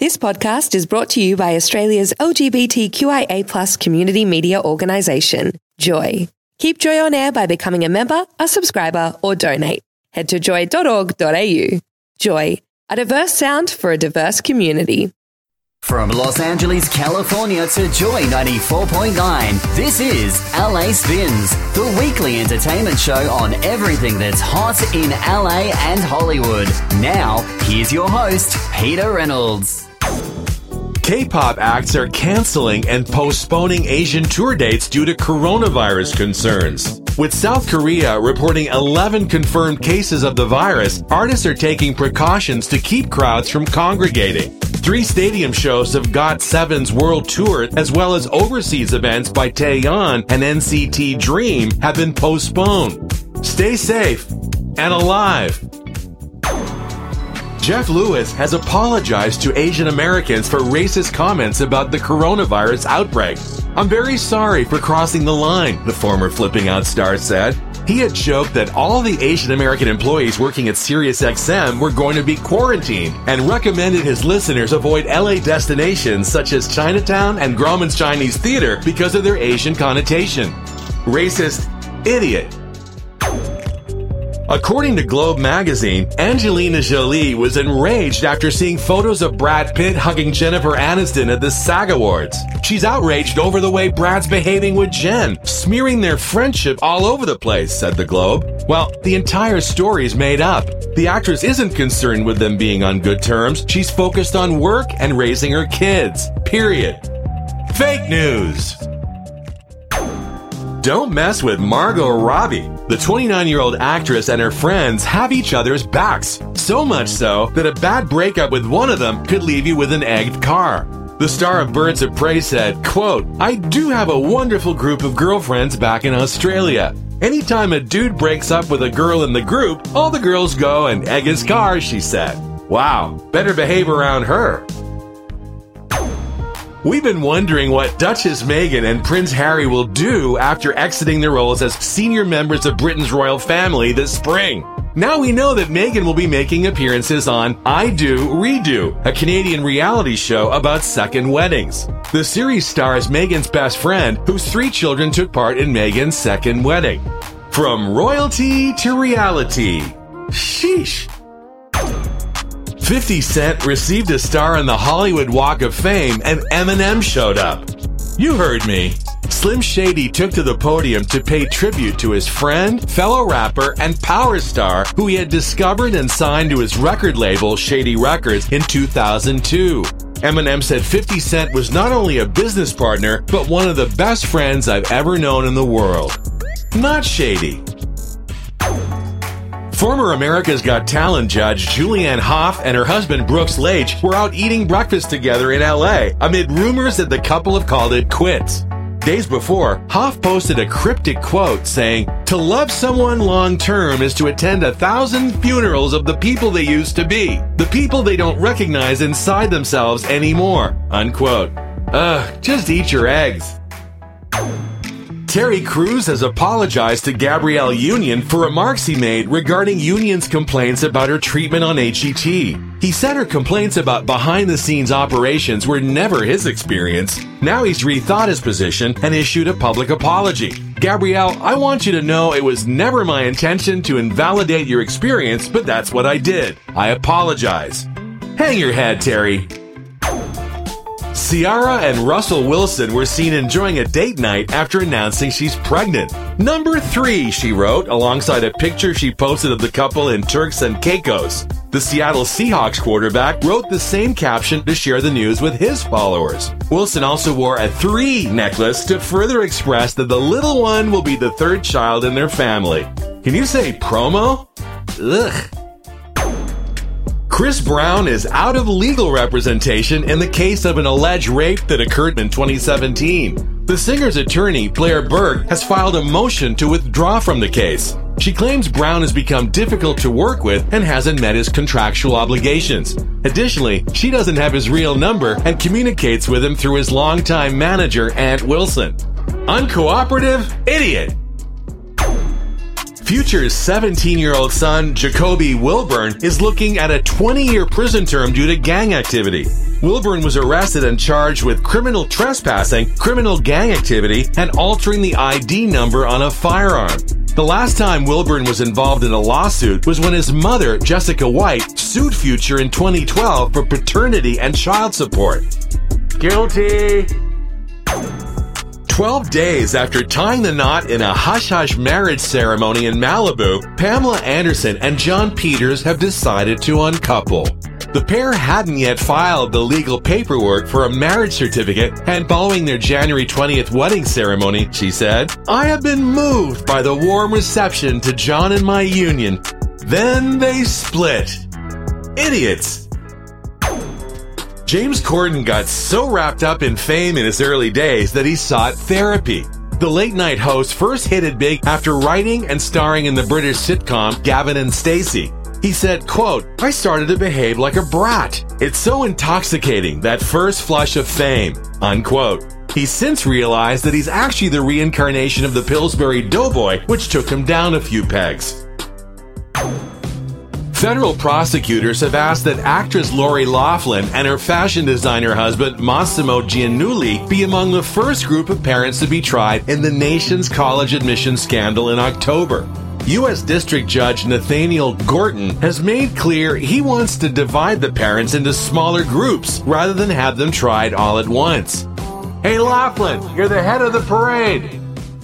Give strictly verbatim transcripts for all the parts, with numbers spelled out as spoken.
This podcast is brought to you by Australia's L G B T Q I A plus community media organisation, Joy. Keep Joy on air by becoming a member, a subscriber, or donate. Head to joy dot org dot a u. Joy, a diverse sound for a diverse community. From Los Angeles, California to Joy ninety-four point nine, this is L A Spins, the weekly entertainment show on everything that's hot in L A and Hollywood. Now, here's your host, Peter Reynolds. K-pop acts are canceling and postponing Asian tour dates due to coronavirus concerns. With South Korea reporting eleven confirmed cases of the virus, artists are taking precautions to keep crowds from congregating. Three stadium shows of got seven's world tour, as well as overseas events by Taeyeon and N C T Dream, have been postponed. Stay safe and alive. Jeff Lewis has apologized to Asian Americans for racist comments about the coronavirus outbreak. "I'm very sorry for crossing the line," the former Flipping Out star said. He had joked that all the Asian American employees working at SiriusXM were going to be quarantined and recommended his listeners avoid L A destinations such as Chinatown and Grauman's Chinese Theater because of their Asian connotation. Racist idiot. According to Globe magazine, Angelina Jolie was enraged after seeing photos of Brad Pitt hugging Jennifer Aniston at the SAG Awards. She's outraged over the way Brad's behaving with Jen, smearing their friendship all over the place, said the Globe. Well, the entire story's made up. The actress isn't concerned with them being on good terms. She's focused on work and raising her kids. Period. Fake news. Don't mess with Margot Robbie. The twenty-nine-year-old actress and her friends have each other's backs. So much so that a bad breakup with one of them could leave you with an egged car. The star of Birds of Prey said, quote, "I do have a wonderful group of girlfriends back in Australia. Anytime a dude breaks up with a girl in the group, all the girls go and egg his car," she said. Wow, better behave around her. We've been wondering what Duchess Meghan and Prince Harry will do after exiting their roles as senior members of Britain's royal family this spring. Now we know that Meghan will be making appearances on I Do, Redo, a Canadian reality show about second weddings. The series stars Meghan's best friend, whose three children took part in Meghan's second wedding. From royalty to reality. Sheesh. fifty Cent received a star on the Hollywood Walk of Fame and Eminem showed up. You heard me. Slim Shady took to the podium to pay tribute to his friend, fellow rapper, and power star who he had discovered and signed to his record label, Shady Records, in two thousand two. Eminem said fifty Cent was not only a business partner, but one of the best friends I've ever known in the world. Not shady. Former America's Got Talent judge Julianne Hough and her husband Brooks Lage were out eating breakfast together in L A amid rumors that the couple have called it quits. Days before, Hough posted a cryptic quote saying, "To love someone long-term is to attend a thousand funerals of the people they used to be, the people they don't recognize inside themselves anymore," unquote. Ugh, just eat your eggs. Terry Crews has apologized to Gabrielle Union for remarks he made regarding Union's complaints about her treatment on H G T. He said her complaints about behind-the-scenes operations were never his experience. Now he's rethought his position and issued a public apology. "Gabrielle, I want you to know it was never my intention to invalidate your experience, but that's what I did. I apologize." Hang your head, Terry. Ciara and Russell Wilson were seen enjoying a date night after announcing she's pregnant. Number three, she wrote, alongside a picture she posted of the couple in Turks and Caicos. The Seattle Seahawks quarterback wrote the same caption to share the news with his followers. Wilson also wore a three necklace to further express that the little one will be the third child in their family. Can you say promo? Ugh. Chris Brown is out of legal representation in the case of an alleged rape that occurred in twenty seventeen. The singer's attorney, Blair Burke, has filed a motion to withdraw from the case. She claims Brown has become difficult to work with and hasn't met his contractual obligations. Additionally, she doesn't have his real number and communicates with him through his longtime manager, Ant Wilson. Uncooperative idiot. Future's seventeen-year-old son, Jacoby Wilburn, is looking at a twenty-year prison term due to gang activity. Wilburn was arrested and charged with criminal trespassing, criminal gang activity, and altering the I D number on a firearm. The last time Wilburn was involved in a lawsuit was when his mother, Jessica White, sued Future in twenty twelve for paternity and child support. Guilty! Twelve days after tying the knot in a hush-hush marriage ceremony in Malibu, Pamela Anderson and John Peters have decided to uncouple. The pair hadn't yet filed the legal paperwork for a marriage certificate, and following their January twentieth wedding ceremony, she said, "I have been moved by the warm reception to John and my union." Then they split. Idiots. James Corden got so wrapped up in fame in his early days that he sought therapy. The late-night host first hit it big after writing and starring in the British sitcom Gavin and Stacey. He said, quote, "I started to behave like a brat. It's so intoxicating, that first flush of fame," unquote. He's since realized that he's actually the reincarnation of the Pillsbury Doughboy, which took him down a few pegs. Federal prosecutors have asked that actress Lori Loughlin and her fashion designer husband Massimo Giannulli be among the first group of parents to be tried in the nation's college admissions scandal in October. U S District Judge Nathaniel Gorton has made clear he wants to divide the parents into smaller groups rather than have them tried all at once. Hey Loughlin, you're the head of the parade.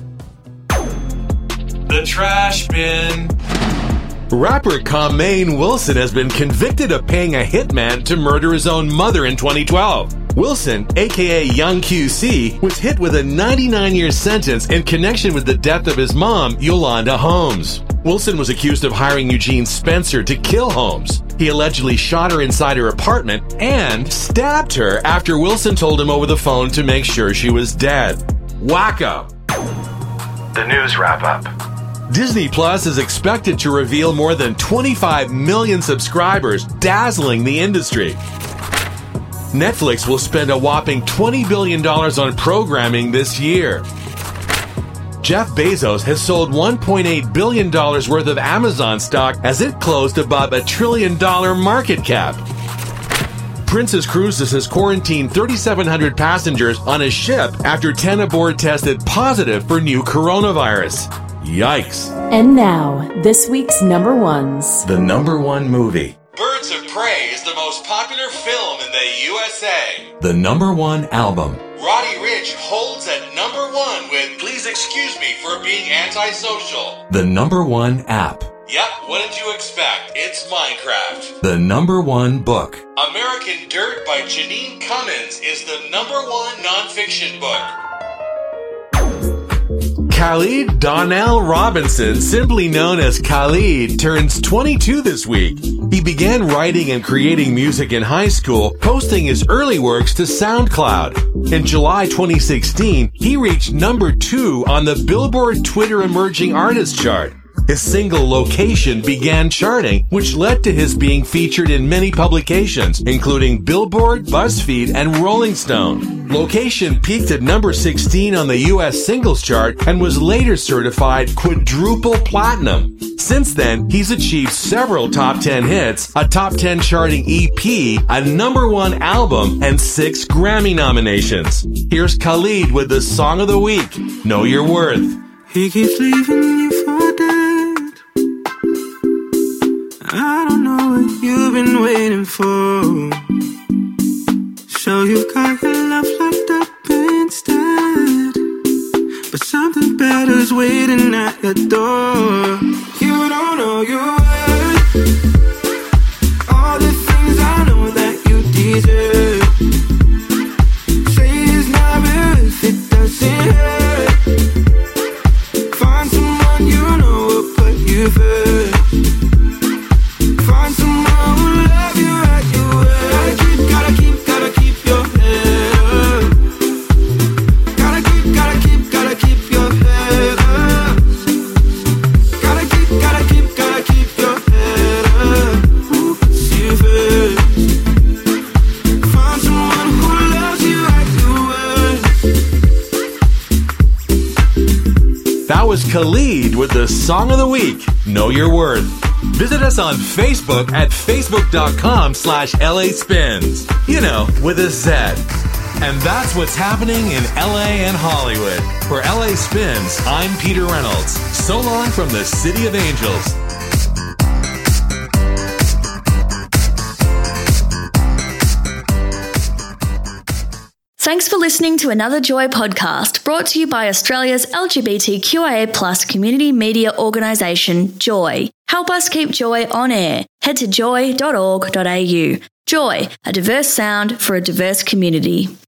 The trash bin. Rapper Kamaine Wilson has been convicted of paying a hitman to murder his own mother in twenty twelve. Wilson, aka Young Q C, was hit with a ninety-nine year sentence in connection with the death of his mom, Yolanda Holmes. Wilson was accused of hiring Eugene Spencer to kill Holmes. He allegedly shot her inside her apartment and stabbed her after Wilson told him over the phone to make sure she was dead. Wacko. The news wrap-up. Disney Plus is expected to reveal more than twenty-five million subscribers, dazzling the industry. Netflix will spend a whopping twenty billion dollars on programming this year. Jeff Bezos has sold one point eight billion dollars worth of Amazon stock as it closed above a trillion dollar market cap. Princess Cruises has quarantined thirty-seven hundred passengers on a ship after ten aboard tested positive for new coronavirus. Yikes. And now, this week's number ones. The number one movie. Birds of Prey is the most popular film in the U S A. The number one album. Roddy Ricch holds at number one with Please Excuse Me for Being Antisocial. The number one app. Yep, what did you expect? It's Minecraft. The number one book. American Dirt by Janine Cummins is the number one nonfiction book. Khalid Donnell Robinson, simply known as Khalid, turns twenty-two this week. He began writing and creating music in high school, posting his early works to SoundCloud. In July twenty sixteen, he reached number two on the Billboard Twitter Emerging Artists chart. His single Location began charting, which led to his being featured in many publications, including Billboard, BuzzFeed, and Rolling Stone. Location peaked at number sixteen on the U S singles chart and was later certified quadruple platinum. Since then, he's achieved several top ten hits, a top ten charting E P, a number one album, and six Grammy nominations. Here's Khalid with the song of the week, Know Your Worth. He keeps leaving you for dead. I don't know what you've been waiting for. So you've got your love locked up instead. But something better's waiting at your door. You don't know your worth. All the things I know that you deserve. Say it's not worth it, doesn't hurt. Find someone you know will put you first. Find someone who love you at your word. Gotta keep, gotta keep, gotta keep your head up. Gotta keep, gotta keep, gotta keep your head up. Gotta keep, gotta keep, gotta keep your head up. Who puts you first? that was Khalid with the Song of the Week, Know Your Worth. Visit us on Facebook at facebook.com slash LA Spins. You know, with a Z. And that's what's happening in L A and Hollywood. For L A Spins, I'm Peter Reynolds. So long from the City of Angels. Thanks for listening to another Joy podcast brought to you by Australia's L G B T Q I A plus community media organisation, Joy. Help us keep Joy on air. Head to joy dot org dot a u. Joy, a diverse sound for a diverse community.